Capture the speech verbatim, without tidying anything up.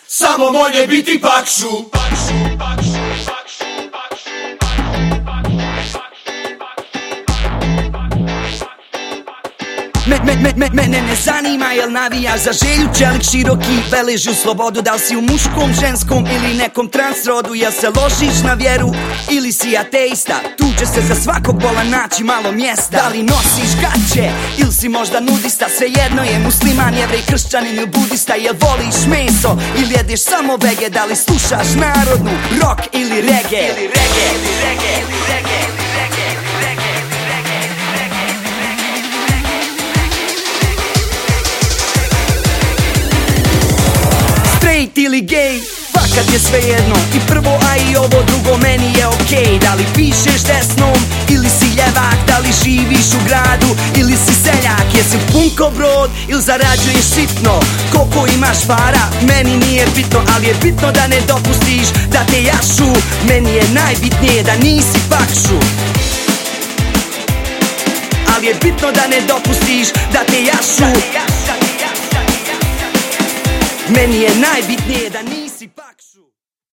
Samo molje biti pakšu. Me, me, me, me, mene ne zanima jel navijaš za Želju Čelik široki veleži u slobodu. Da li si u muškom, ženskom ili nekom transrodu. Jel se ložiš na vjeru ili si ateista? Tu će se za svakog bola naći malo mjesta. Da li nosiš gaće ili si možda nudista? Svejedno je musliman, jevrej, kršćanin ili budista. Jel voliš meso ili jedeš samo vege? Da li slušaš narodnu, rock ili reggae? Ili reggae, ili reggae, ili reggae. Straight ili gay, fakat je svejedno. I prvo, a i ovo drugo meni je okej. Okay. Da li pišeš desnom ili si ljevak? Da li živiš u gradu ili si seljak? Jesi punko brod ili zarađuješ sitno? Koliko imaš para, meni nije bitno. Ali je bitno da ne dopustiš da te jašu. Meni je najbitnije da nisi pakšu. Ali je bitno da ne dopustiš da te jašu. Meni je najbitnije da nisi pak